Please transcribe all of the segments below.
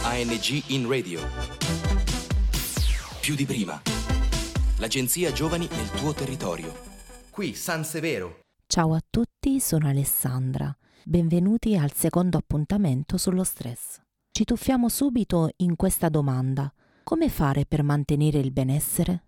ANG in radio. Più di prima. L'agenzia Giovani nel tuo territorio. Qui San Severo. Ciao a tutti, sono Alessandra. Benvenuti al secondo appuntamento sullo stress. Ci tuffiamo subito in questa domanda: come fare per mantenere il benessere?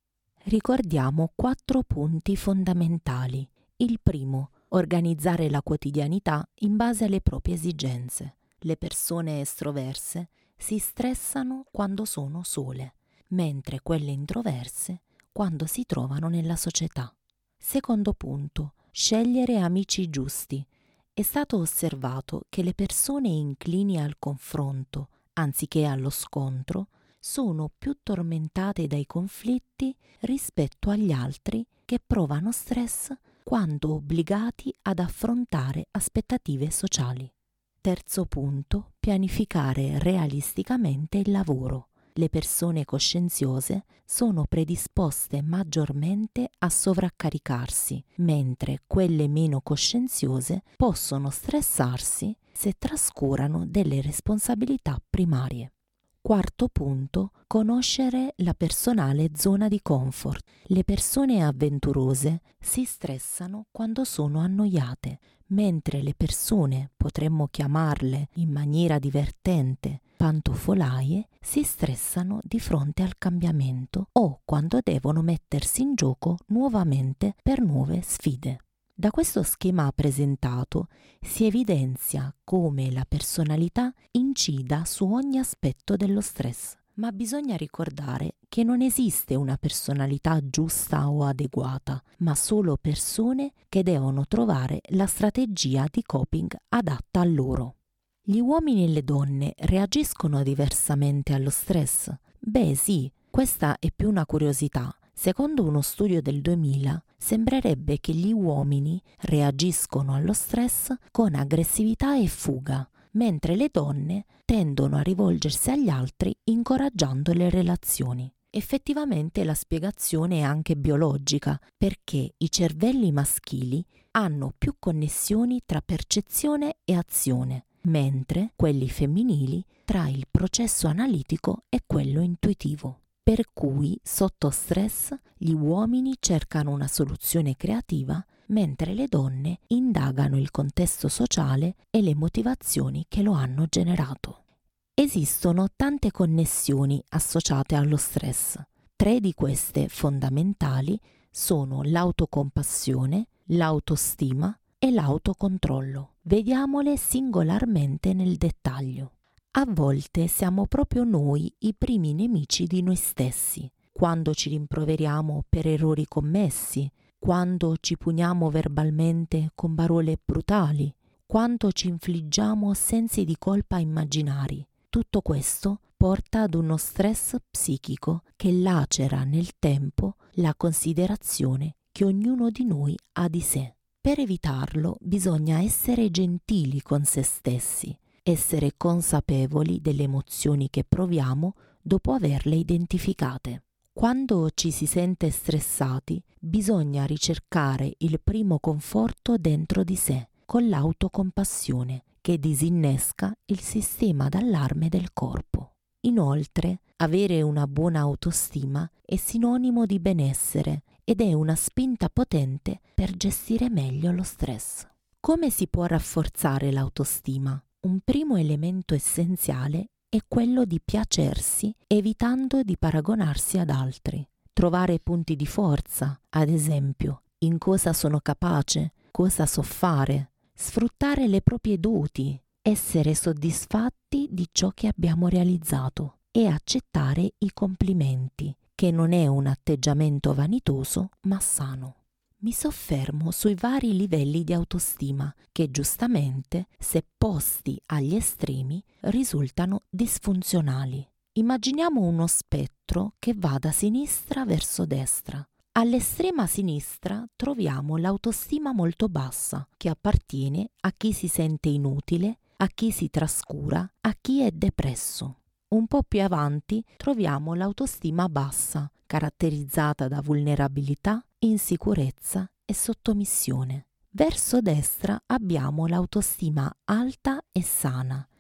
Ricordiamo 4 punti fondamentali. Il primo: organizzare la quotidianità in base alle proprie esigenze. Le persone estroverse si stressano quando sono sole, mentre quelle introverse quando si trovano nella società. Secondo punto: scegliere amici giusti. È stato osservato che le persone inclini al confronto, anziché allo scontro, sono più tormentate dai conflitti rispetto agli altri che provano stress quando obbligati ad affrontare aspettative sociali. Terzo punto: pianificare realisticamente il lavoro. Le persone coscienziose sono predisposte maggiormente a sovraccaricarsi, mentre quelle meno coscienziose possono stressarsi se trascurano delle responsabilità primarie. Quarto punto: conoscere la personale zona di comfort. Le persone avventurose si stressano quando sono annoiate, mentre le persone, potremmo chiamarle in maniera divertente, pantofolaie, si stressano di fronte al cambiamento o quando devono mettersi in gioco nuovamente per nuove sfide. Da questo schema presentato si evidenzia come la personalità incida su ogni aspetto dello stress, ma bisogna ricordare che non esiste una personalità giusta o adeguata, ma solo persone che devono trovare la strategia di coping adatta a loro. Gli uomini e le donne reagiscono diversamente allo stress? Beh sì, questa è più una curiosità. Secondo uno studio del 2000, sembrerebbe che gli uomini reagiscono allo stress con aggressività e fuga, mentre le donne tendono a rivolgersi agli altri incoraggiando le relazioni. Effettivamente la spiegazione è anche biologica, perché i cervelli maschili hanno più connessioni tra percezione e azione, mentre quelli femminili tra il processo analitico e quello intuitivo. Per cui, sotto stress, gli uomini cercano una soluzione creativa, mentre le donne indagano il contesto sociale e le motivazioni che lo hanno generato. Esistono tante connessioni associate allo stress. 3 di queste fondamentali sono l'autocompassione, l'autostima e l'autocontrollo. Vediamole singolarmente nel dettaglio. A volte siamo proprio noi i primi nemici di noi stessi, quando ci rimproveriamo per errori commessi, quando ci puniamo verbalmente con parole brutali, quando ci infliggiamo sensi di colpa immaginari. Tutto questo porta ad uno stress psichico che lacera nel tempo la considerazione che ognuno di noi ha di sé. Per evitarlo bisogna essere gentili con se stessi, essere consapevoli delle emozioni che proviamo dopo averle identificate. Quando ci si sente stressati, bisogna ricercare il primo conforto dentro di sé, con l'autocompassione, che disinnesca il sistema d'allarme del corpo. Inoltre, avere una buona autostima è sinonimo di benessere ed è una spinta potente per gestire meglio lo stress. Come si può rafforzare l'autostima? Un primo elemento essenziale è quello di piacersi evitando di paragonarsi ad altri. Trovare punti di forza, ad esempio, in cosa sono capace, cosa so fare, sfruttare le proprie doti, essere soddisfatti di ciò che abbiamo realizzato e accettare i complimenti, che non è un atteggiamento vanitoso ma sano. Mi soffermo sui vari livelli di autostima che giustamente, se posti agli estremi, risultano disfunzionali. Immaginiamo uno spettro che va da sinistra verso destra. All'estrema sinistra troviamo l'autostima molto bassa, che appartiene a chi si sente inutile, a chi si trascura, a chi è depresso. Un po' più avanti troviamo l'autostima bassa, caratterizzata da vulnerabilità, insicurezza e sottomissione. Verso destra abbiamo l'autostima alta e sana,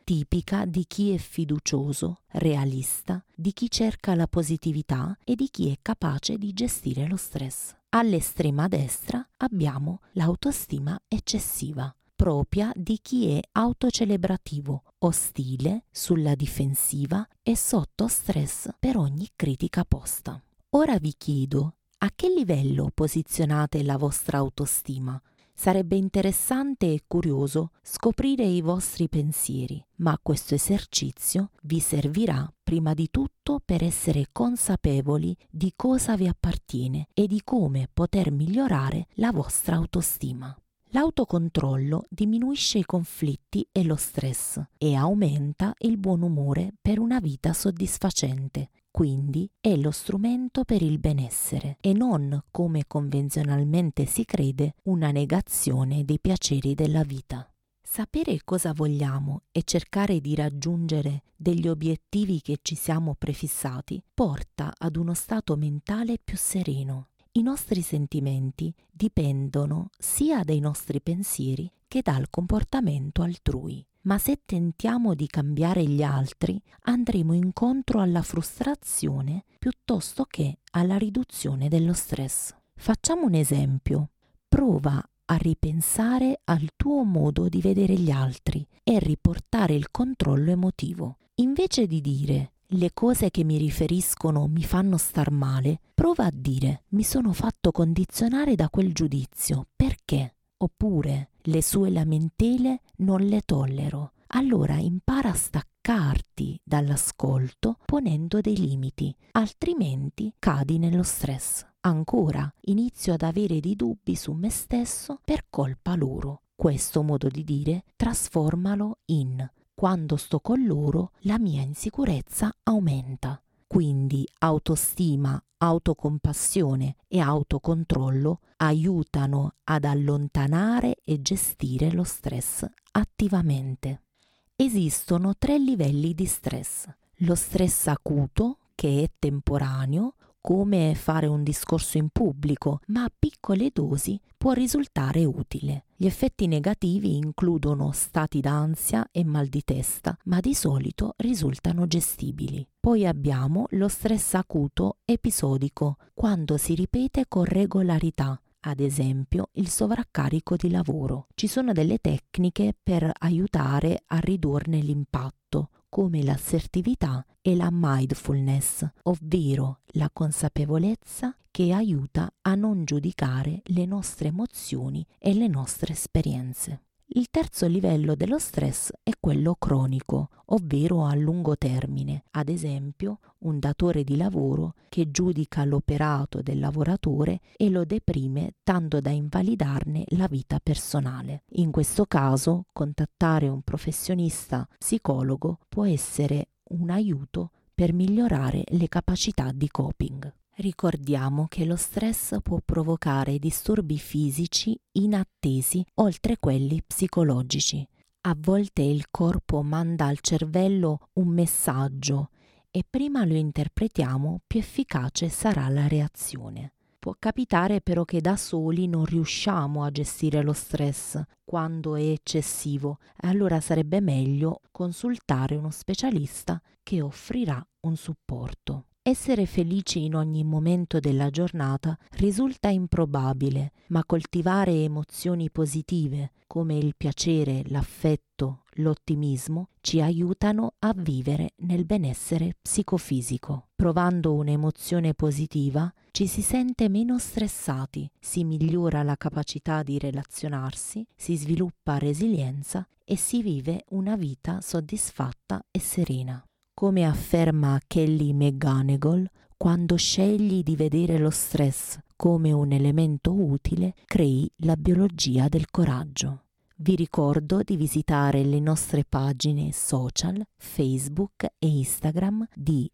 tipica di chi è fiducioso, realista, di chi cerca la positività e di chi è capace di gestire lo stress. All'estrema destra abbiamo l'autostima eccessiva, propria di chi è autocelebrativo, ostile, sulla difensiva e sotto stress per ogni critica posta. Ora vi chiedo, a che livello posizionate la vostra autostima? Sarebbe interessante e curioso scoprire i vostri pensieri, ma questo esercizio vi servirà prima di tutto per essere consapevoli di cosa vi appartiene e di come poter migliorare la vostra autostima. L'autocontrollo diminuisce i conflitti e lo stress e aumenta il buon umore per una vita soddisfacente. Quindi è lo strumento per il benessere e non, come convenzionalmente si crede, una negazione dei piaceri della vita. Sapere cosa vogliamo e cercare di raggiungere degli obiettivi che ci siamo prefissati porta ad uno stato mentale più sereno. I nostri sentimenti dipendono sia dai nostri pensieri che dal comportamento altrui. Ma se tentiamo di cambiare gli altri, andremo incontro alla frustrazione piuttosto che alla riduzione dello stress. Facciamo un esempio. Prova a ripensare al tuo modo di vedere gli altri e riportare il controllo emotivo. Invece di dire le cose che mi riferiscono mi fanno star male, prova a dire mi sono fatto condizionare da quel giudizio. Perché? Oppure le sue lamentele non le tollero. Allora impara a staccarti dall'ascolto ponendo dei limiti, altrimenti cadi nello stress. Ancora, inizio ad avere dei dubbi su me stesso per colpa loro. Questo modo di dire trasformalo in quando sto con loro la mia insicurezza aumenta. Quindi autostima, autocompassione e autocontrollo aiutano ad allontanare e gestire lo stress attivamente. Esistono 3 livelli di stress. Lo stress acuto, che è temporaneo, come fare un discorso in pubblico, ma a piccole dosi può risultare utile. Gli effetti negativi includono stati d'ansia e mal di testa, ma di solito risultano gestibili. Poi abbiamo lo stress acuto episodico, quando si ripete con regolarità, ad esempio il sovraccarico di lavoro. Ci sono delle tecniche per aiutare a ridurne l'impatto, come l'assertività e la mindfulness, ovvero la consapevolezza che aiuta a non giudicare le nostre emozioni e le nostre esperienze. Il terzo livello dello stress è quello cronico, ovvero a lungo termine, ad esempio un datore di lavoro che giudica l'operato del lavoratore e lo deprime tanto da invalidarne la vita personale. In questo caso, contattare un professionista psicologo può essere un aiuto per migliorare le capacità di coping. Ricordiamo che lo stress può provocare disturbi fisici inattesi oltre quelli psicologici. A volte il corpo manda al cervello un messaggio e prima lo interpretiamo, più efficace sarà la reazione. Può capitare però che da soli non riusciamo a gestire lo stress quando è eccessivo, e allora sarebbe meglio consultare uno specialista che offrirà un supporto. Essere felici in ogni momento della giornata risulta improbabile, ma coltivare emozioni positive come il piacere, l'affetto, l'ottimismo ci aiutano a vivere nel benessere psicofisico. Provando un'emozione positiva ci si sente meno stressati, si migliora la capacità di relazionarsi, si sviluppa resilienza e si vive una vita soddisfatta e serena. Come afferma Kelly McGonigal, quando scegli di vedere lo stress come un elemento utile, crei la biologia del coraggio. Vi ricordo di visitare le nostre pagine social, Facebook e Instagram di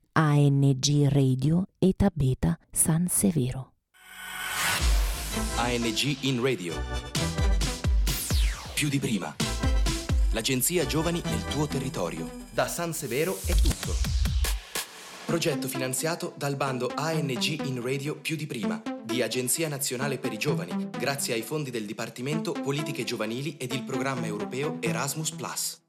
ANG Radio Eta Beta San Severo. ANG in Radio. Più di prima. L'agenzia Giovani nel tuo territorio. Da San Severo è tutto. Progetto finanziato dal bando ANG in Radio Più di prima di Agenzia Nazionale per i Giovani, grazie ai fondi del Dipartimento Politiche Giovanili ed il programma europeo Erasmus+.